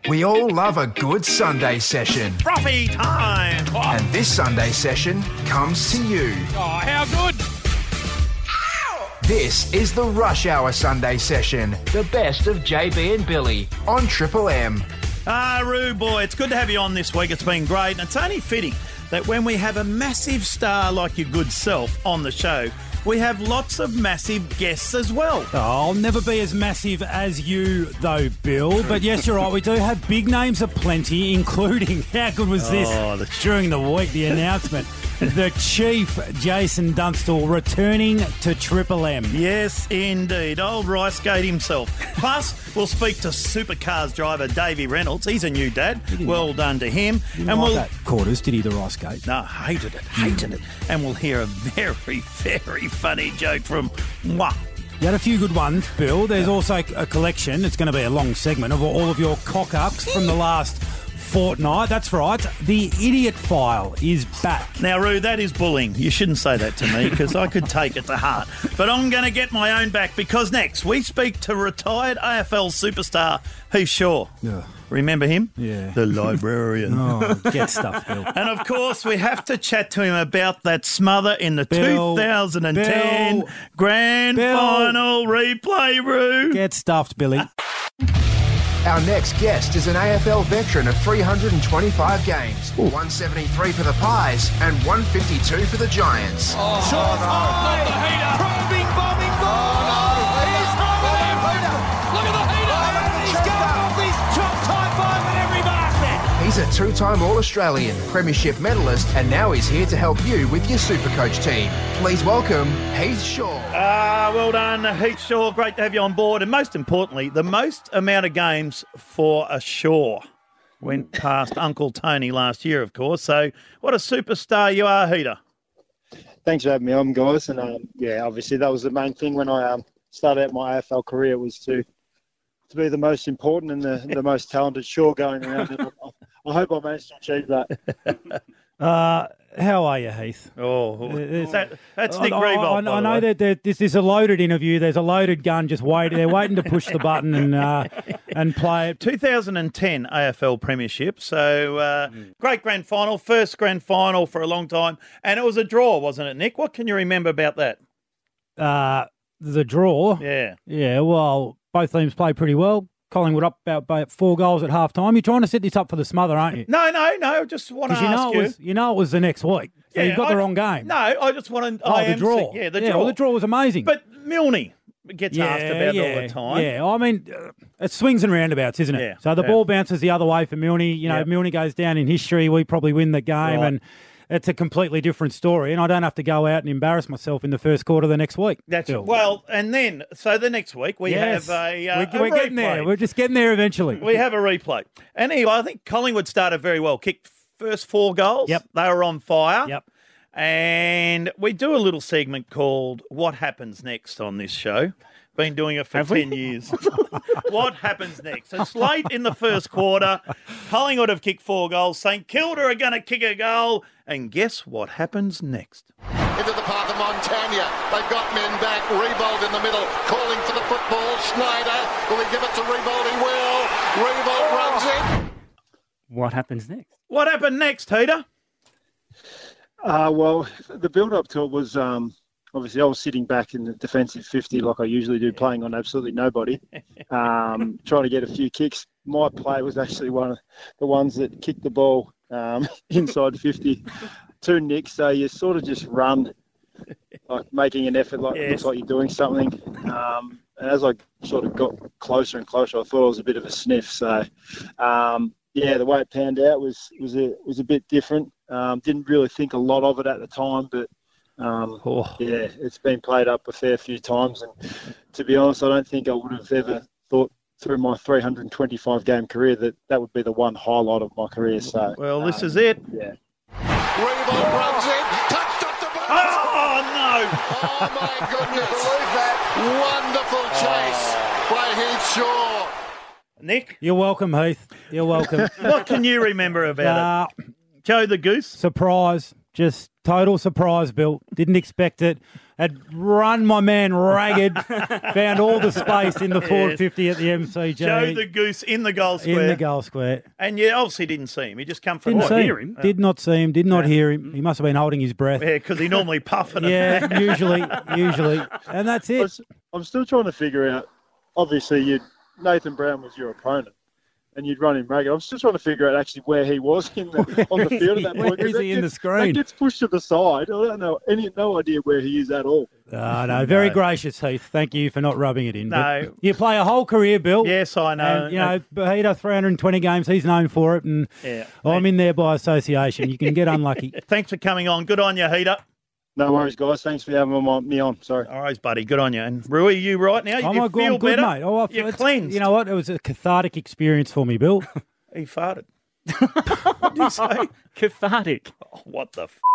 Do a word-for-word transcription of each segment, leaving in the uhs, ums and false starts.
We all love a good Sunday session. Frothy time! Oh, And this Sunday session comes to you. oh, how good! This is the Rush Hour Sunday session. The best of J B and Billy on Triple M. Ah, Roo boy, it's good to have you on this week. It's been great. And it's only fitting that when we have a massive star like your good self on the show, we have lots of massive guests as well. Oh, I'll never be as massive as you, though, Bill. But yes, you're right. We do have big names aplenty, including, how good was this Oh, the- during the week, the announcement, the Chief, Jason Dunstall, returning to Triple M. Yes, indeed. Old Ricegate himself. Plus, we'll speak to supercars driver Davey Reynolds. He's a new dad. Well done to him. Didn't and like we'll that quarters, did he, the Rice Gate? No, hated it, hated it. And we'll hear a very, very funny joke from Mwah. You had a few good ones, Bill. There's also a collection, it's going to be a long segment, of all of your cock-ups from the last fortnight. That's right. The Idiot File is back. Now, Roo, that is bullying. You shouldn't say that to me because I could take it to heart. But I'm going to get my own back because next we speak to retired A F L superstar Heath Shaw. Yeah. Remember him? Yeah. The librarian. Oh, get stuff, Bill. And of course, we have to chat to him about that smother in the Bill, two thousand ten Bill, grand Bill. final replay, Roo. Get stuffed, Billy. Our next guest is an A F L veteran of three hundred twenty-five games, one seventy-three for the Pies and one fifty-two for the Giants. Short time, not the heater. Probing, bombing ball. He's home again. Look at the heater. He's going off his top time five at every basket. He's a two-time All-Australian, Premiership medalist, and now he's here to help you with your Supercoach team. Please welcome Heath Shaw. Ah, well done, Heath Shaw. Great to have you on board. And most importantly, the most amount of games for a Shaw went past Uncle Tony last year, of course. So what a superstar you are, Heater. Thanks for having me on, guys. And um, yeah, obviously that was the main thing when I um, started out my A F L career, was to to be the most important and the, the most talented Shaw going around. And I, I hope I managed to achieve that. Uh, how are you, Heath? Oh, is that, that's I- Nick I, Revolt, I, by I the know way. that there, this is a loaded interview. There's a loaded gun just waiting. They're waiting to push the button and uh, and play it. two thousand ten A F L Premiership. So uh, great grand final, first grand final for a long time. And it was a draw, wasn't it, Nick? What can you remember about that? Uh, the draw. Yeah. Yeah, well, both teams played pretty well. Collingwood up about, about four goals at half time. You're trying to set this up for the smother, aren't you? No, no, no. Just want to Because you ask know it you. was you know it was the next week. So Yeah, you've got I- the wrong game. No, I just want to. oh, I the am draw. sick. Yeah, the yeah, draw. well, the draw was amazing. But Milne gets yeah, asked about yeah, it all the time. Yeah, I mean, uh, it swings and roundabouts, isn't it? Yeah, So the yeah. ball bounces the other way for Milne. You know, Yep. Milne goes down in history. We probably win the game, Right. and it's a completely different story. And I don't have to go out and embarrass myself in the first quarter of the next week. That's Bill. well, and then so the next week we Yes. have a, uh, we're, a we're getting there. replay. We're just getting there eventually. We have a replay. And anyway, I think Collingwood started very well. Kicked first four goals. Yep. They were on fire. Yep. And we do a little segment called What Happens Next on this show. Been doing it for ten years. What happens next? It's late in the first quarter. Collingwood have kicked four goals. St Kilda are going to kick a goal. And guess what happens next? Into the path of Montagna. They've got men back. Rebold in the middle, calling for the football. Schneider, will he give it to Rebold? He will. Rebold runs in. What happens next? What happened next, Heater? Uh, well, the build-up to it was um, obviously I was sitting back in the defensive fifty like I usually do, playing on absolutely nobody, um, trying to get a few kicks. My play was actually one of the ones that kicked the ball um, inside fifty to Nick. So you sort of just run, like making an effort, like it Yes. looks like you're doing something. Um, and as I sort of got closer and closer, I thought it was a bit of a sniff. So, um, yeah, the way it panned out was was a was a bit different. Um, didn't really think a lot of it at the time, but um, Oh. yeah, it's been played up a fair few times. And to be honest, I don't think I would have ever thought through my three hundred twenty-five game career that that would be the one highlight of my career. So, Well, this um, is it. Yeah. Rebold runs in. Touched up the bar. Oh, no. Oh, my goodness. Believe that. Wonderful chase by Heath Shaw. Nick, You're welcome, Heath. You're welcome. what can you remember about uh, it? Joe the Goose? surprise. Just total surprise, Bill. Didn't expect it. Had run my man ragged. Found all the space in the Ford Yes. fifty at the M C G. Joe the Goose in the goal square. in the goal square. And you obviously didn't see him. He just come from Didn't the see hear him. him? Did not see him. Did not hear him. He must have been holding his breath. Yeah, because he normally puffing it. Yeah, usually, usually. And that's I it. was- I'm still trying to figure out. Obviously, you Nathan Brown was your opponent, and you'd run him ragged. I'm still trying to figure out actually where he was in the, on the field at that Where point. 'cause is that he in the gets- screen? That gets pushed to the side. I don't know any no idea where he is at all. Oh, no, very No. gracious, Heath. Thank you for not rubbing it in. But No. you play a whole career, Bill. Yes, I know. And, you know, Bahita, three hundred twenty games, he's known for it, and Yeah. I'm in there by association. You can get unlucky. Thanks for coming on. Good on you, Heater. No worries, guys. Thanks for having me on. Me on. Sorry. All right, buddy. Good on you. And Rui, you right now? You I'm, you I'm feel good, better? mate. Oh, I feel- You're it's- cleansed. You know what? It was a cathartic experience for me, Bill. He farted. What did you say? Cathartic. Oh, what the f***?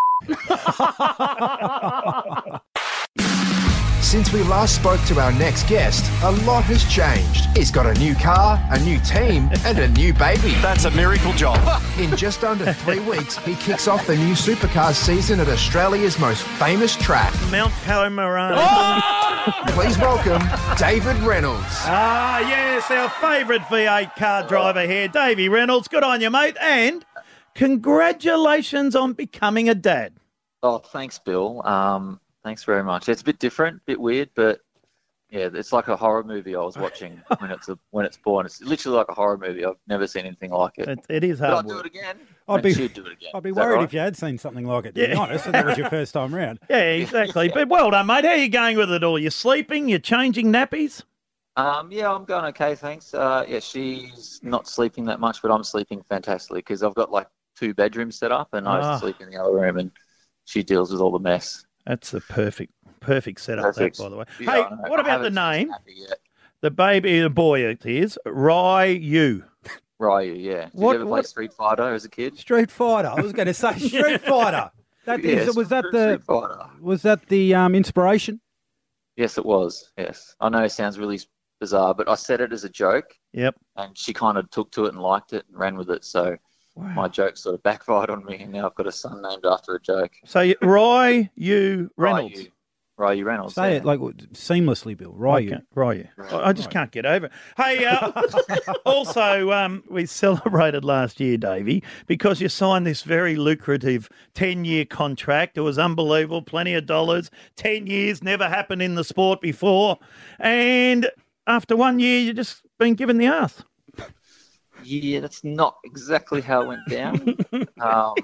Since we last spoke to our next guest, a lot has changed. He's got a new car, a new team, and a new baby. That's a miracle job. In just under three weeks, he kicks off the new supercars season at Australia's most famous track. Mount Palomar. Please welcome David Reynolds. Ah, yes, our favourite V eight car driver here, Davey Reynolds. Good on you, mate. And congratulations on becoming a dad. Oh, thanks, Bill. Um, thanks very much. It's a bit different, a bit weird, but yeah, it's like a horror movie I was watching when it's a, when it's born. It's literally like a horror movie. I've never seen anything like it. It, it is But I'll hard do it work. again. I'd And be- she'd do it again. I'd be Is that worried right? if you had seen something like it, to be Yeah. honest, and that was your first time round. Yeah, exactly. But well done, mate. How are you going with it all? You sleeping? You changing nappies? Um, yeah, I'm going okay, thanks. Uh, yeah, she's not sleeping that much, but I'm sleeping fantastically because I've got like two bedrooms set up, and I used Ah. to sleep in the other room, and she deals with all the mess. That's the perfect, perfect setup, Perfect. that, by the way. Yeah, hey, I know. what I about the haven't seen name? Happy yet. The baby, the boy it is, Ryu. Ryu, yeah. Did What- you ever play what- Street Fighter as a kid? Street Fighter. I was going to say Street Fighter. That is, Yes, was that Street the Fighter. was that the um, inspiration? Yes, it was. Yes, I know it sounds really bizarre, but I said it as a joke, Yep. and she kind of took to it and liked it and ran with it. So my joke sort of backfired on me, and now I've got a son named after a joke. So you- Ryu Reynolds. Ryu, Ryu Reynolds. Say yeah. it like seamlessly, Bill. Ryu. Okay, Ryu. I I just can't get over it. Hey, uh, also, um, we celebrated last year, Davey, because you signed this very lucrative ten-year contract. It was unbelievable, plenty of dollars. ten years, never happened in the sport before. And after one year, you've just been given the arse. Yeah, that's not exactly how it went down. um,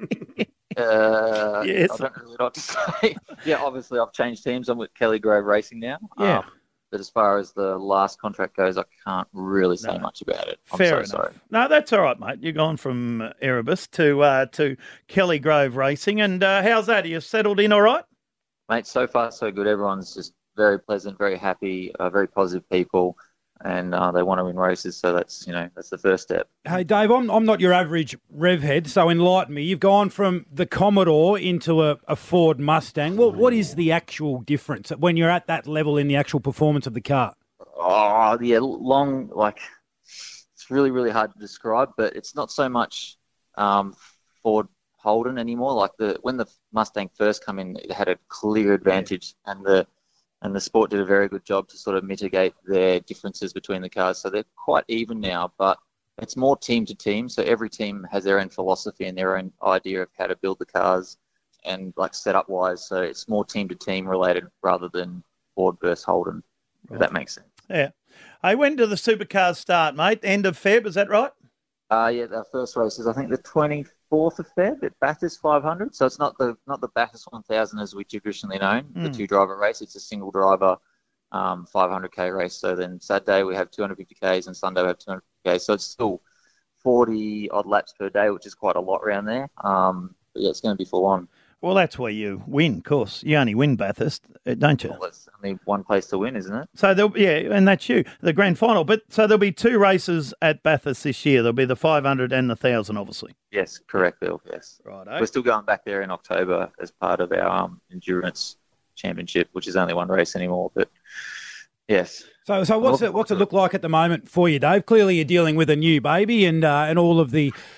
uh, Yes. I don't really know what to say. Yeah, obviously I've changed teams. I'm with Kelly Grove Racing now. Yeah. Um, but as far as the last contract goes, I can't really say No. much about it. I'm Fair so enough. sorry. No, that's all right, mate. You've gone from uh, Erebus to uh, to Kelly Grove Racing. And uh, how's that? Are you settled in all right? Mate, so far so good. Everyone's just very pleasant, very happy, uh, very positive people, and uh, they want to win races. So that's, you know, that's the first step. Hey, Dave, I'm, I'm not your average rev head, so enlighten me. You've gone from the Commodore into a, a Ford Mustang. What What is the actual difference when you're at that level in the actual performance of the car? Oh, yeah, long, like, it's really, really hard to describe, but it's not so much um, Ford Holden anymore. Like, the when the Mustang first came in, it had a clear advantage, and the and the sport did a very good job to sort of mitigate their differences between the cars. So they're quite even now, but it's more team to team. So every team has their own philosophy and their own idea of how to build the cars and, like, setup wise. So it's more team to team related rather than Ford versus Holden, if that makes sense. Yeah. Hey, when do the supercars start, mate? End of Feb, is that right? Uh, yeah, our first race is, I think, the twenty-fourth of Feb at Bathurst five hundred. So it's not the not the Bathurst one thousand as we traditionally know, the Mm. two-driver race. It's a single-driver um, five hundred K race. So then Saturday we have two hundred fifty Ks and Sunday we have two hundred fifty Ks. So it's still forty-odd laps per day, which is quite a lot around there. Um, but yeah, it's going to be full on. Well, that's where you win, of course. You only win Bathurst, uh, don't you? Well, there's only one place to win, isn't it? So, there'll, yeah, and that's you, the grand final. But so there'll be two races at Bathurst this year. There'll be the five hundred and the one thousand, obviously. Yes, correct, Bill, yes. Righto. We're still going back there in October as part of our um, endurance championship, which is only one race anymore. But yes. So, so what's it what's it look like at the moment for you, Dave? Clearly, you're dealing with a new baby and uh, and all of the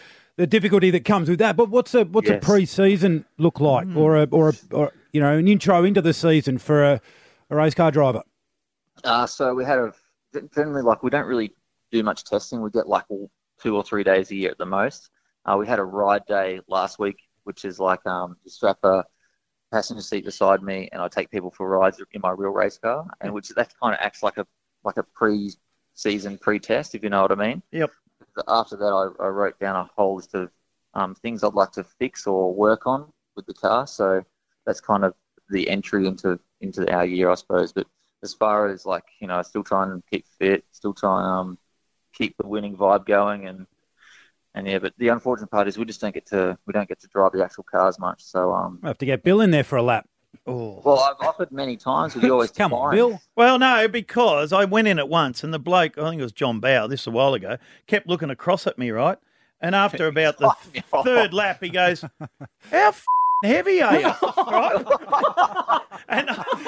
the difficulty that comes with that. But what's a what's Yes. a pre-season look like, Mm. or a or a or you know an intro into the season for a, a race car driver? Uh, so we had a generally like we don't really do much testing. We get like two or three days a year at the most. Uh, we had a ride day last week, which is like um, you strap a passenger seat beside me, and I take people for rides in my real race car, and which that kind of acts like a like a pre-season pre-test, if you know what I mean. Yep. After that, I, I wrote down a whole list of um, things I'd like to fix or work on with the car. So that's kind of the entry into into our year, I suppose. But as far as like you know, still trying to keep fit, still trying to um, keep the winning vibe going, and and yeah. But the unfortunate part is we just don't get to we don't get to drive the actual cars much. So um, I have to get Bill in there for a lap. Oh. well, I've offered many times, but you always Come on, decline. Bill. Well, no, because I went in at once and the bloke, I think it was John Bow, this a while ago, kept looking across at me, right? And after about the th- third lap, he goes, how f- heavy are you? Right? And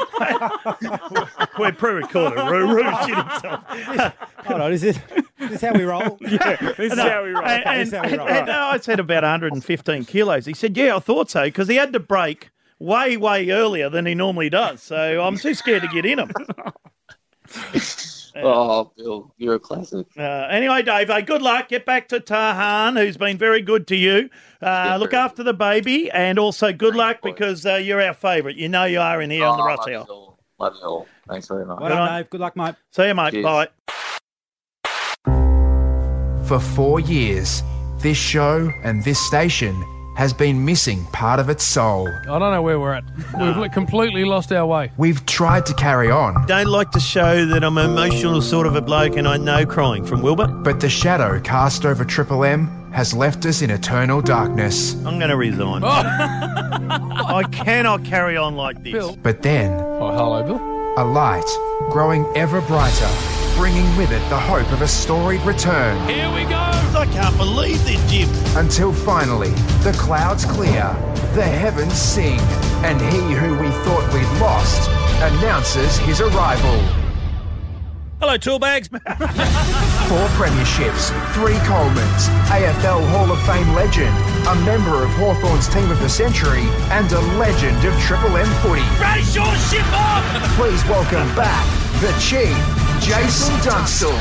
we're pre-recorded. Roo, Roo shit himself. Hold on, is this, is this how we roll? Yeah, This is No, how we roll. And, This is and, how we and, roll. and, uh, I said about one hundred fifteen kilos. He said, yeah, I thought so, because he had to brake way, way earlier than he normally does. So I'm too scared to get in him. Oh, Bill, you're a classic. Uh, anyway, Dave, uh, good luck. Get back to Tahan, who's been very good to you. Uh, Yeah, look very after the baby, and also good Thanks, luck boys. because uh, you're our favourite. You know you are in here on the Oh, Russ love you Hour. all. Love you all. Thanks very much. Well done, on. Dave. Good luck, mate. See you, mate. Cheers. Bye. For four years, this show and this station has been missing part of its soul. I don't know where we're at. We've li- completely lost our way. We've tried to carry on, Don't like to show that I'm an emotional sort of a bloke and I know crying from Wilbur. but the shadow cast over Triple M has left us in eternal darkness. I'm going to resign. I cannot carry on like this. Bill. But then, Oh, hello, Bill. a light growing ever brighter, bringing with it the hope of a storied return. Here we go. I can't believe this, Jim. Until finally, the clouds clear, the heavens sing, and he who we thought we'd lost announces his arrival. Hello, Toolbags. Four premierships, three Colemans, A F L Hall of Fame legend, a member of Hawthorn's Team of the Century, and a legend of Triple M footy. Raise your ship up! Please welcome back the Chief, Jason Dunstall.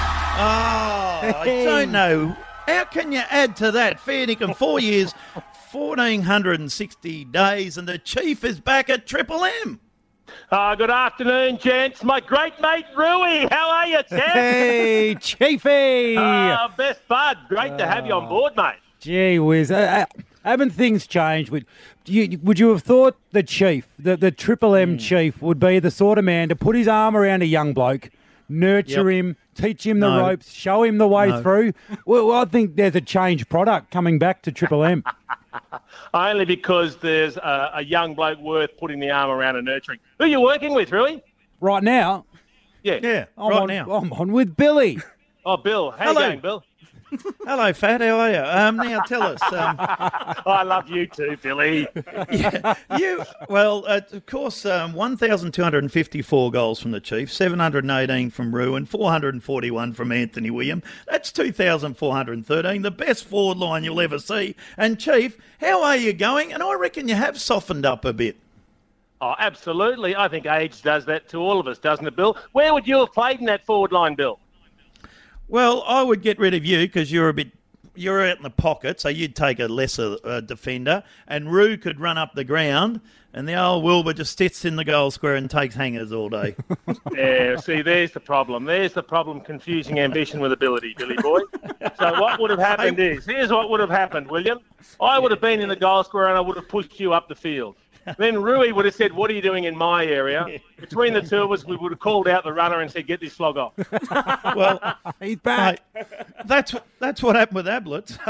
Oh, I don't know. How can you add to that? Fair dinkum, four years, one thousand four hundred sixty days, and the Chief is back at Triple M. Uh, good afternoon, gents. My great mate, Rui. How are you, Ted? Hey, Chiefy! Uh, best bud. Great to have you on board, mate. Gee whiz. Uh, uh, haven't things changed? Would you, would you have thought the chief, the, the Triple M chief, would be the sort of man to put his arm around a young bloke, nurture Yep. him, teach him the No. ropes, show him the way No. through? Well, I think there's a changed product coming back to Triple M. Only because there's a, a young bloke worth putting the arm around and nurturing. Who are you working with, Rui? Right now, Yeah. Yeah, I'm, right on, now. I'm on with Billy. Oh, Bill. How Hello. you going, Bill? Hello, Fat. How are you? Um, now tell us. Um, I love you too, Billy. yeah, you well, uh, of course, um, one thousand two hundred fifty-four goals from the Chief, seven hundred eighteen from Ruin, four hundred forty-one from Anthony William. That's two thousand four hundred thirteen, the best forward line you'll ever see. And Chief, how are you going? And I reckon you have softened up a bit. Oh, absolutely. I think age does that to all of us, doesn't it, Bill? Where would you have played in that forward line, Bill? Well, I would get rid of you because you're a bit. You're out in the pocket, so you'd take a lesser uh, defender, and Roo could run up the ground, and the old Wilbur just sits in the goal square and takes hangers all day. Yeah, see, there's the problem. There's the problem, confusing ambition with ability, Billy boy. So what would have happened is, here's what would have happened, William. I would have been in the goal square and I would have pushed you up the field. Then Rui would have said, what are you doing in my area? Between the two of us, we would have called out the runner and said, get this flog off. Well, He's back. mate, that's that's what happened with Ablett. So,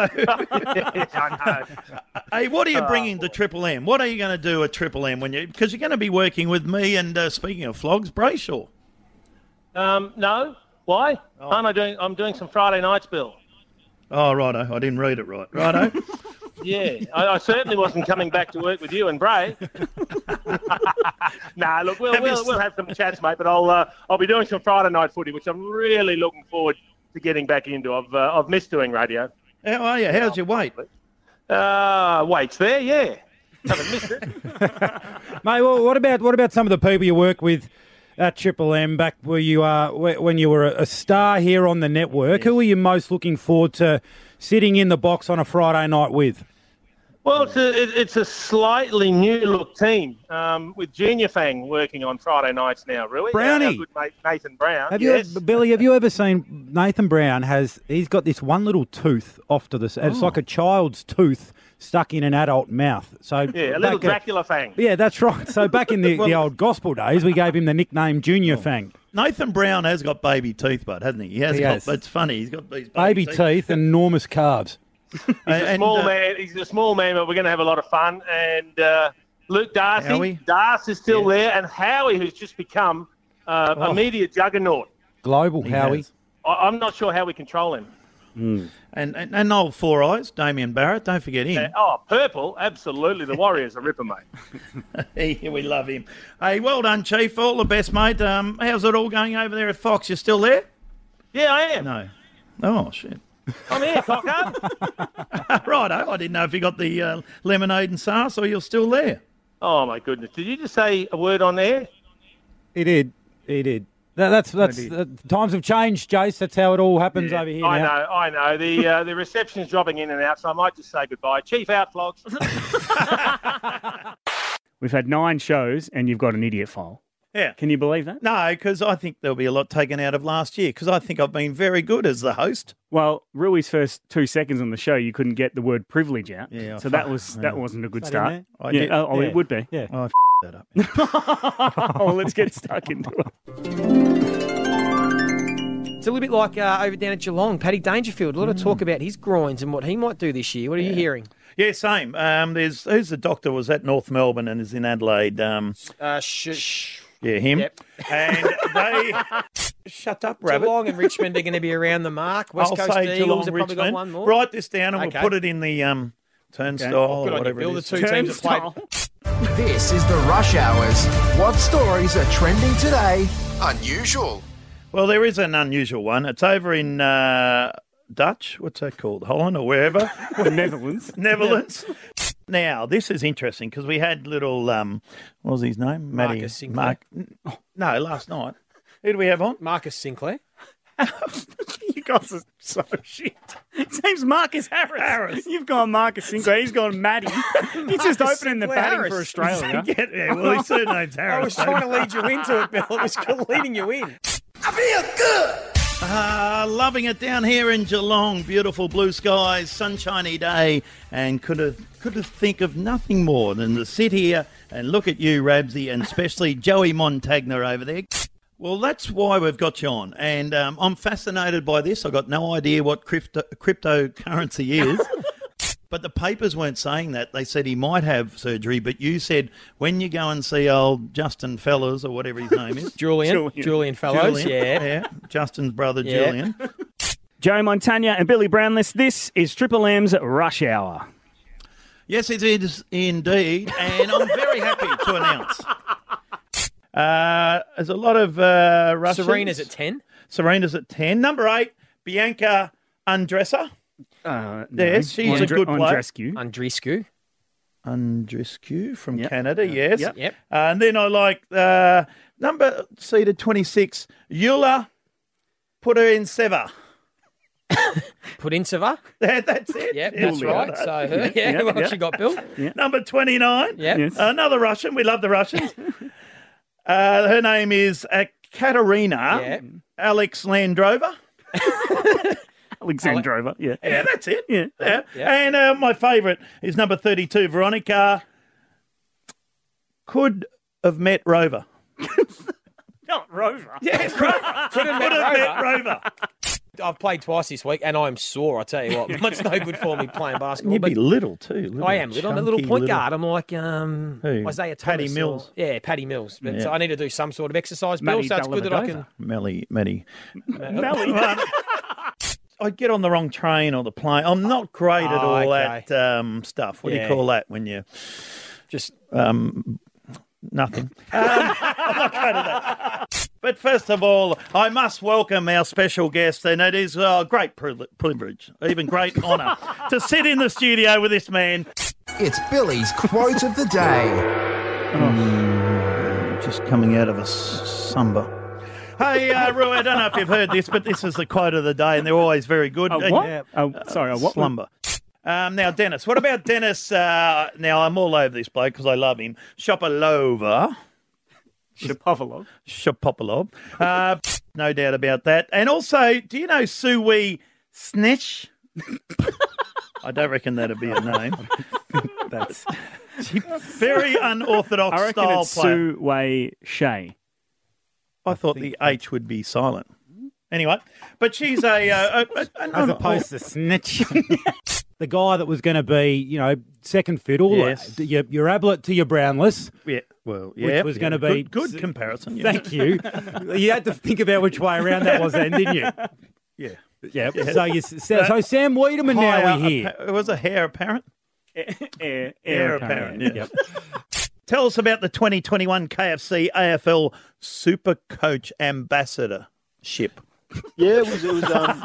I know. hey, what are you bringing to Triple M? What are you going to do at Triple M when you? Because you're going to be working with me and uh, speaking of flogs, Brayshaw. Um, no. Why? Aren't I doing, I'm doing some Friday nights, Bill. Oh, righto. I didn't read it right. Righto. Yeah, I, I certainly wasn't coming back to work with you and Bray. nah, look, we'll, Have you we'll, s- we'll have some chats, mate, but I'll uh, I'll be doing some Friday night footy, which I'm really looking forward to getting back into. I've uh, I've missed doing radio. How are you? How's your weight? Uh, weight's there, yeah. Haven't missed it. Mate, well, what about what about some of the people you work with at Triple M back where you are when you were a star here on the network? Yes. Who are you most looking forward to sitting in the box on a Friday night with? Well, it's a, it's a slightly new-look team um, with Junior Fang working on Friday nights now, really. Brownie. Our, our good mate Nathan Brown. Have yes. you, Billy, have you ever seen Nathan Brown has, he's got this one little tooth off to the side. Oh. It's like a child's tooth stuck in an adult mouth. So yeah, a little Dracula at, Fang. Yeah, that's right. So back in the, well, the old gospel days, we gave him the nickname Junior oh. Fang. Nathan Brown has got baby teeth, bud, hasn't he? He has he got, has. It's funny, he's got these baby, baby teeth. teeth and enormous calves. He's a and, small uh, man. He's a small man, but we're going to have a lot of fun. And uh, Luke Darcy, Howie. Darcy is still yeah. there, and Howie, who's just become uh, oh. a media juggernaut. Global he Howie. Has. I- I'm not sure how we control him. Mm. And, and and old Four Eyes, Damien Barrett, don't forget him. Uh, oh, purple, absolutely. The Warriors are ripper, mate. Hey, we love him. Hey, well done, Chief. All the best, mate. Um, how's it all going over there at Fox? You still there? Yeah, I am. No. Oh, shit. I'm here, cocker. Righto. I didn't know if you got the uh, lemonade and sauce or you're still there. Oh, my goodness. Did you just say a word on there? He did. He did. That, that's that's uh, times have changed, Jace. That's how it all happens yeah, over here I now. know, I know. The uh, the reception's dropping in and out, so I might just say goodbye. Chief out, Flogs. We've had nine shows and you've got an idiot file. Yeah. Can you believe that? No, because I think there'll be a lot taken out of last year because I think I've been very good as the host. Well, Rui's first two seconds on the show, you couldn't get the word privilege out. Yeah, so that was that wasn't a good start. I yeah, did, oh, oh yeah. it would be. Yeah. Oh, I f***ed that up. Oh, let's get stuck into it. It's a little bit like uh, over down at Geelong, Paddy Dangerfield. A lot of talk about his groins and what he might do this year. What are yeah. you hearing? Yeah, same. Um, there's who's the doctor was at North Melbourne and is in Adelaide. Um, uh, sh- sh- yeah, him. Yep. And they shut up, Rabbit. Geelong and Richmond are going to be around the mark. West I'll Coast say Eagles Geelong, have probably Richmond. got one more. Write this down and okay. we'll put it in the um, turnstile okay. or whatever Bill, it is. the two teams that played. This is the Rush Hours. What stories are trending today? Unusual. Well, there is an unusual one. It's over in uh, Dutch. What's that called? Holland or wherever? Netherlands. Netherlands. Now, this is interesting because we had little, um, what was his name? Matty, Marcus Sinclair. Mark, no, last night. Who do we have on? Marcus Sinclair. You guys are so shit. His name's Marcus Harris. Harris. You've gone Marcus Sinclair. He's gone Matty. He's just opening the batting Harris. for Australia. yeah, yeah, well, his surname's Harris. I was trying to lead you into it, Bill. It was leading you in. I feel good. Uh, loving it down here in Geelong. Beautiful blue skies, sunshiny day, and could have could have think of nothing more than to sit here and look at you, Rabsy, and especially Joey Montagna over there. Well, that's why we've got you on, and um, I'm fascinated by this. I've got no idea what crypto, cryptocurrency is. But the papers weren't saying that. They said he might have surgery, but you said when you go and see old Justin Fellows or whatever his name is. Julian. Julian. Julian Fellows, Julian, yeah. yeah. Justin's brother, yeah. Julian. Joe Montagna and Billy Brownless, this is Triple M's Rush Hour. Yes, it is indeed, and I'm very happy to announce. Uh, there's a lot of uh, Russians. Serena's at ten. Serena's at ten. Number eight, Bianca Andressa. Uh, yes, she's Andre- a good player. Andreescu. Andreescu. Andreescu from yep. Canada, yes. Yep. yep. Uh, and then I like uh, number seeded twenty-six, Yula Pudinseva. Pudinseva? Yeah, that's it. Yep, yeah, that's right. So, her, yeah, yep, what yep. she got, Bill? Yep. Number twenty-nine, yep. Yes. Another Russian. We love the Russians. uh, her name is uh, Katerina Yep. Alexandrova. Alexandrova, yeah. Yeah, that's it. Yeah. yeah. Yeah. And uh, my favourite is number thirty-two, Veronica could have met Rover. Not Rover. Yes, Rover. Could have met, met Rover. I've played twice this week and I'm sore, I tell you what. It's no good for me playing basketball. You'd be but little too. Little, I am little. I'm a little chunky point little- guard. I'm like um, Who? Isaiah Thomas. Paddy or- Mills. yeah, Paddy Mills. But, Yeah. So I need to do some sort of exercise, Bill, Matty so it's good that I can... Melly, Matty. Melly. I get on the wrong train or the plane. I'm not great at Oh, all okay. at um, stuff. What do Yeah. you call that when you just um, nothing? um, I'm not great at that. But first of all, I must welcome our special guest, and it is a great privilege, privilege even great honour, to sit in the studio with this man. It's Billy's quote of the day. Oh, just coming out of a samba. Hey, uh, Roo, I don't know if you've heard this, but this is the quote of the day, and they're always very good. A what? Uh, Oh, sorry, a what? Slumber. Um, now, Dennis, what about Dennis? Uh, now, I'm all over this bloke because I love him. Shapovalov. Shapovalov. Shapovalov. Uh, no doubt about that. And also, do you know Suwi Snitch? I don't reckon that'd be a name. That's very unorthodox I reckon style it's player. Sue Wei Shay. I thought the H would be silent. Anyway, but she's a... Uh, a, a, a As opposed to snitch. The guy that was going to be, you know, second fiddle, Yes. uh, your, your Ablett to your Brownless. Yeah, well, yeah. Which was yeah, going to be... Good, good comparison. Yeah. Thank you. You had to think about which way around that was then, didn't you? Yeah. Yeah. So, you, so, so Sam Wiedemann now Higher we're here. appa- was a hair apparent? Air, air, Heir apparent, yeah. Tell us about the twenty twenty-one K F C A F L Super Coach Ambassadorship. Yeah, it was. It was um,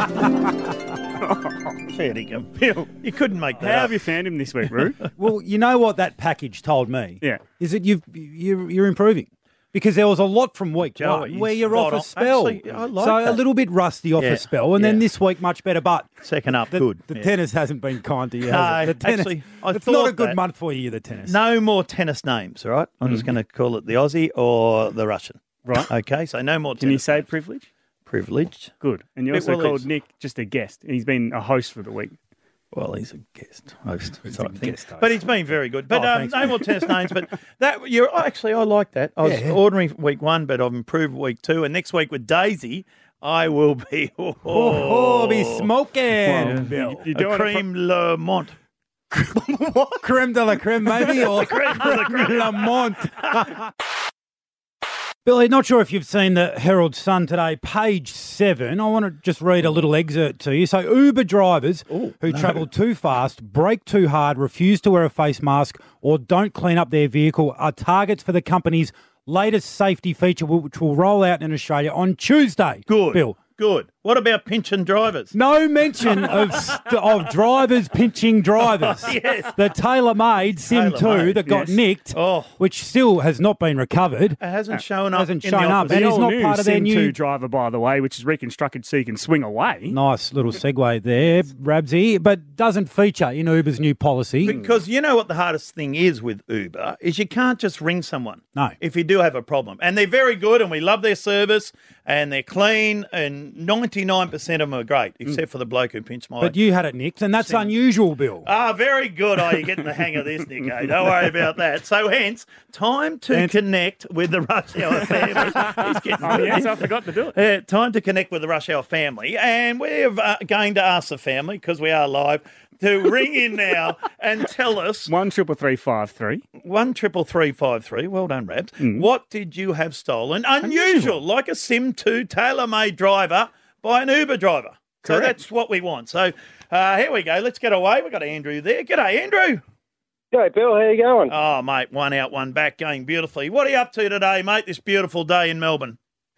Fair dinkum. You couldn't make that How up. have you found him this week, Roo? Well, you know what that package told me? Yeah. Is that you've, you're, you're improving. Because there was a lot from week Joe, one he's where you're off spot a on. spell. Actually, I like so a that. little bit rusty off Yeah, a spell, and then yeah. this week much better. But Second up, the, good. the Yeah. tennis hasn't been kind to you, No, has it? The tennis, actually, I it's not a thought good that. month for you, the tennis. No more tennis names, all right? I'm just going to call it the Aussie or the Russian. Right. Okay, so no more Can you tennis say names. privilege? Privileged. Good. And you Yeah, also well, called it's- Nick just a guest. He's been a host for the week. Well, he's a guest host, He's type a thing. guest host. But he's been very good. But Oh, um, thanks, no mate. more tennis names. But that you're actually, I like that. I was Yeah. ordinary week one, but I've improved week two, and next week with Daisy, I will be oh, Oh, be smoking. Well, Bill. You're a doing cream Le Mont. Creme de la creme, maybe, or Creme de la creme. Lamont. Billy, not sure if you've seen the Herald Sun today, page seven. I want to just read a little excerpt to you. So, Uber drivers Ooh, who no. travel too fast, brake too hard, refuse to wear a face mask, or don't clean up their vehicle are targets for the company's latest safety feature, which will roll out in Australia on Tuesday. Good. Bill. Good. What about pinching drivers? No mention of st- of drivers pinching drivers. Yes. The tailor-made Sim two Tailor-made, that got yes. nicked, Oh. which still has not been recovered. It hasn't shown up. hasn't in shown the up. office. And The he's not all-new part of their Sim new- two driver, by the way, which is reconstructed so you can swing away. Nice little segue there, Rabsy, but doesn't feature in Uber's new policy. Because you know what the hardest thing is with Uber is you can't just ring someone. No. If you do have a problem. And they're very good and we love their service and they're clean and ninety-nine percent of them are great, except for the bloke who pinched my... But you had it nicked, and that's unusual, Bill. Ah, very good. Oh, you're getting the hang of this, Nico. Don't worry about that. So hence, time to Hence- connect with the Rush Hour family. He's getting Oh, yes, I forgot to do it. Uh, time to connect with the Rush Hour family. And we're uh, going to ask the family, because we are live, to ring in now and tell us One triple three five three. one triple three five three. Well done, Rabs. Mm. What did you have stolen? Unusual, like a Sim two tailor-made driver by an Uber driver. So Correct. that's what we want. So uh, here we go. Let's get away. We've got Andrew there. G'day, Andrew. G'day, Bill. How you going? Oh, mate, one out, one back, going beautifully. What are you up to today, mate, this beautiful day in Melbourne?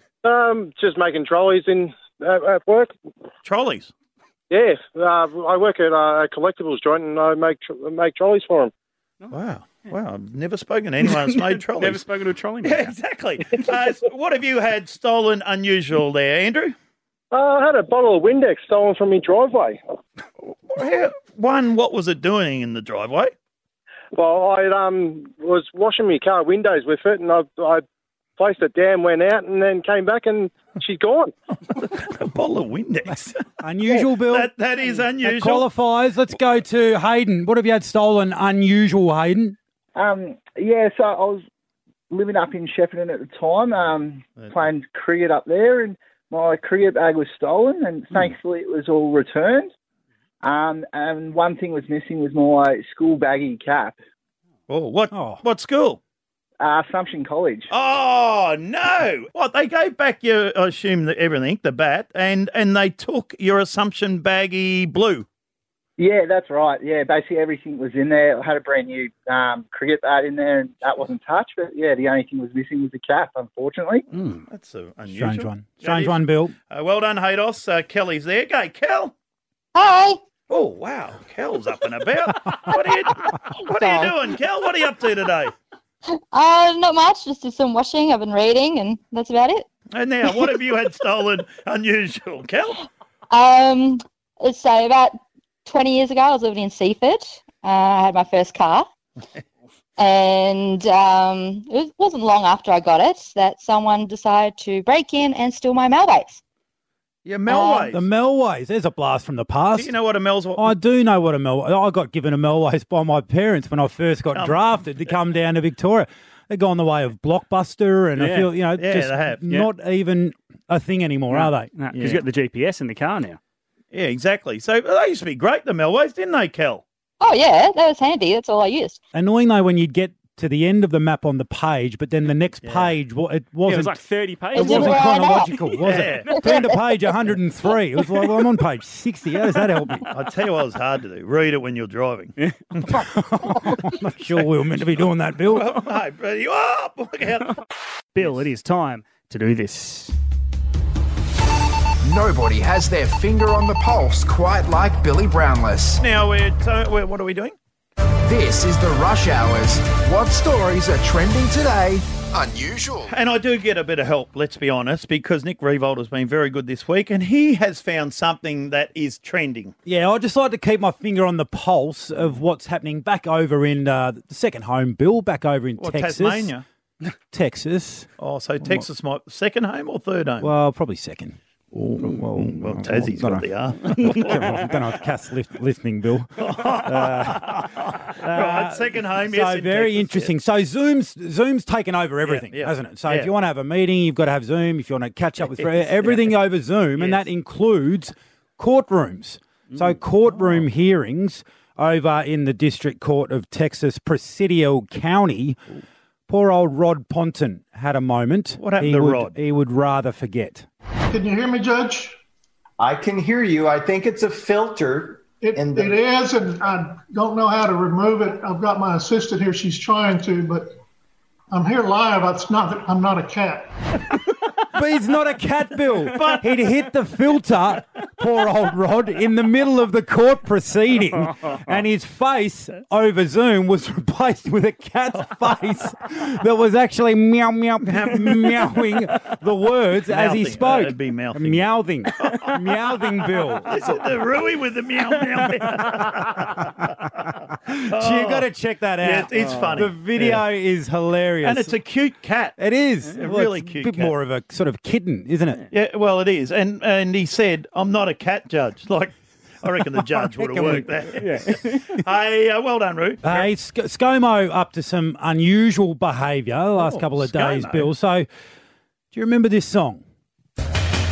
Um, just making trolleys in at, at work. Trolleys? Yeah, uh, I work at uh, a collectibles joint and I make tr- make trolleys for them. Wow. Wow, I've never spoken to anyone that's made trolleys. Never spoken to a trolley man. Yeah, exactly. Uh, so what have you had stolen unusual there, Andrew? Uh, I had a bottle of Windex stolen from my driveway. How- One, what was it doing in the driveway? Well, I um was washing my car windows with it, and I I placed it down, went out, and then came back, and she's gone. A bottle of Windex. Unusual, Bill. That, that is That unusual. qualifies. Let's go to Hayden. What have you had stolen unusual, Hayden? Um, yeah, so I was living up in Shepparton at the time, um, playing cricket up there, and my cricket bag was stolen, and thankfully it was all returned. Um, and one thing was missing was my school baggy cap. Oh, what? What school? Uh, Assumption College. Oh, no. What, they gave back your, I assume, the, everything, the bat, and, and they took your Assumption baggy blue. Yeah, that's right. Yeah, basically everything was in there. I had a brand new um, cricket bat in there, and that wasn't touched. But yeah, the only thing was missing was the cap, unfortunately. Mm. That's uh, unusual. Strange one. Strange one, Bill. Uh, well done, Haydos. Uh, Kelly's there. Go, Kel. Hi. Oh, wow. Kel's up and about. What are you, what are you doing, Kel? What are you up to today? Uh, not much. Just did some washing. I've been reading, and that's about it. And now, what have you had stolen unusual, Kel? Um, so about twenty years ago, I was living in Seaford. Uh, I had my first car. And um, it wasn't long after I got it that someone decided to break in and steal my Melways. Yeah, Melways. The Melways. There's a blast from the past. Do you know what a Mel's? I do know what a Melways. I got given a Melways by my parents when I first got Um, drafted to come down to Victoria. They go on the way of Blockbuster, and I Yeah. feel you know Yeah, just they have. Yeah. not even a thing anymore, are they? Because you got the G P S in the car now. Yeah, exactly. So they used to be great, the Melways, didn't they, Kel? Oh, yeah, that was handy. That's all I used. Annoying though when you'd get to the end of the map on the page, but then the next page, wa- it wasn't. Yeah, it was like thirty pages. It wasn't Yeah, I know. chronological, was Yeah. it? Turn to page one hundred three. It was like, well, I'm on page sixty. How does that help me? I tell you what, was hard to do. Read it when you're driving. I'm not sure we were meant to be doing that, Bill. Well, no, but you up. Look out. Bill, it is time to do this. Nobody has their finger on the pulse quite like Billy Brownless. Now, we're, t- we're what are we doing? This is the Rush Hours. What stories are trending today? Unusual. And I do get a bit of help, let's be honest, because Nick Revolt has been very good this week, and he has found something that is trending. Yeah, I just like to keep my finger on the pulse of what's happening back over in uh, the second home, Bill, back over in What, Texas. Tasmania? Texas. Oh, so Texas might second home or third home? Well, probably second. well, well, Tassie's got the R. I don't know if Cass lift, listening, Bill. Uh, right, second home. So yes, in very Texas, interesting. So Zoom's Zoom's taken over everything, Yeah, yeah. hasn't it? So Yeah. if you want to have a meeting, you've got to have Zoom. If you want to catch up with friends, everything over Zoom, and that includes courtrooms. So courtroom hearings over in the District Court of Texas, Presidio County. Poor old Rod Ponton had a moment. What happened he to would, Rod? He would rather forget. Can you hear me, Judge? I can hear you. I think it's a filter. It, in the- it is, and I don't know how to remove it. I've got my assistant here. She's trying to, but I'm here live. It's not that I'm not a cat. But he's not a cat, Bill. But he'd hit the filter, poor old Rod, in the middle of the court proceeding, and his face over Zoom was replaced with a cat's face that was actually meow, meow, meowing the words as he Mouthing. spoke. That'd be mouthing. Meowthing. Meowthing, Bill. Is it the Rui with the meow meow? So you got to check that out. Yeah, it's- it's funny. The video Yeah. is hilarious. And it's a cute cat. It is. A Well, really it's cute A bit cat. more of a sort of kitten, isn't it? Yeah, well, it is. And and he said, I'm not a cat judge. Like, I reckon the judge would have reckon worked we- that. Hey, uh, well done, Roo. Hey, Sc- ScoMo up to some unusual behaviour the last Oh, couple of days, ScoMo. Bill. So, do you remember this song? To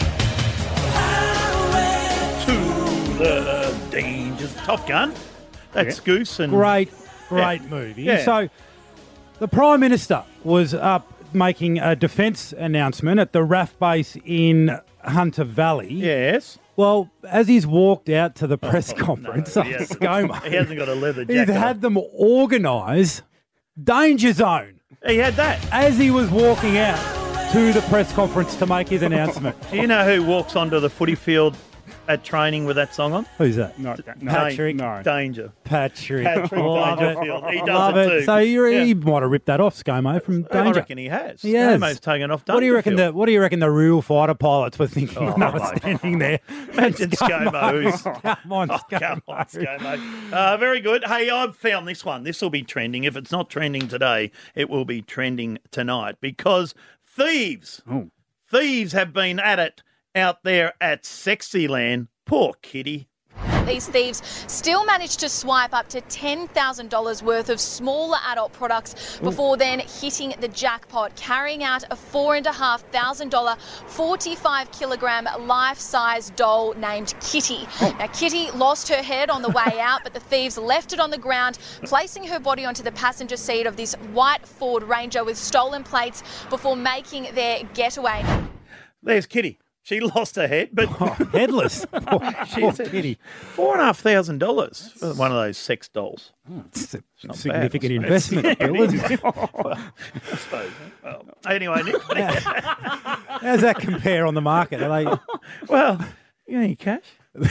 the dangers. Top Gun. That's Goose and Great, great Yeah. movie. Yeah. So, the Prime Minister was up making a defence announcement at the R A F base in Hunter Valley. Yes. Well, as he's walked out to the press conference on he hasn't. ScoMo, He hasn't got a leather he's jacket. had them organise Danger Zone. He had that. As he was walking out to the press conference to make his announcement. Do you know who walks onto the footy field at training with that song on? Who's that? No, no. Patrick. No. Danger. Patrick. Patrick Love it. Dangerfield. He does Love it it. too. So you're, Yeah. he might have ripped that off, ScoMo, from I Danger. reckon he has. He has. ScoMo's taken off What do you reckon? The Dangerfield. What do you reckon the real fighter pilots were thinking Oh, when they were mate. standing there? Imagine ScoMo. who's- Come on, Oh, ScoMo. come on, ScoMo. Uh, very good. Hey, I've found this one. This will be trending. If it's not trending today, it will be trending tonight because thieves, thieves have been at it out there at Sexyland. Poor kitty. These thieves still managed to swipe up to ten thousand dollars worth of smaller adult products before then hitting the jackpot, carrying out a four thousand five hundred dollars, forty-five kilogram life-size doll named Kitty. Now, Kitty lost her head on the way out, but the thieves left it on the ground, placing her body onto the passenger seat of this white Ford Ranger with stolen plates before making their getaway. There's Kitty. She lost her head, but Oh, headless. Poor, She poor said kitty. Four and a half thousand dollars for one of those sex dolls. It's a not significant bad, I investment, suppose. Bill, Yeah, it isn't is. it? Well, I suppose. Well, anyway, Nick. How does that compare on the market? Are they? Well, you got any cash?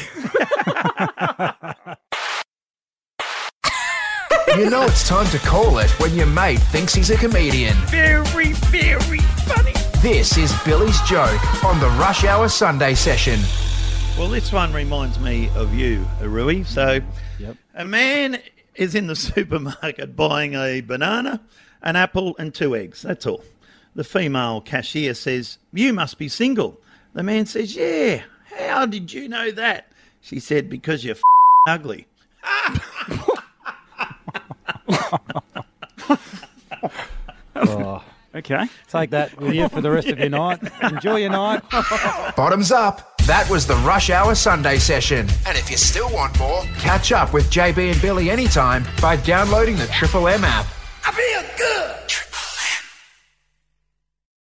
You know it's time to call it when your mate thinks he's a comedian. Very, very funny. This is Billy's Joke on the Rush Hour Sunday session. Well, this one reminds me of you, Rui. So, Yep. a man is in the supermarket buying a banana, an apple, and two eggs. That's all. The female cashier says, "You must be single." The man says, "Yeah. How did you know that?" She said, "Because you're f- ugly." Oh, Okay. take that with you for the rest of your night. Enjoy your night. Bottoms up. That was the Rush Hour Sunday session. And if you still want more, catch up with J B and Billy anytime by downloading the Triple M app. I feel good.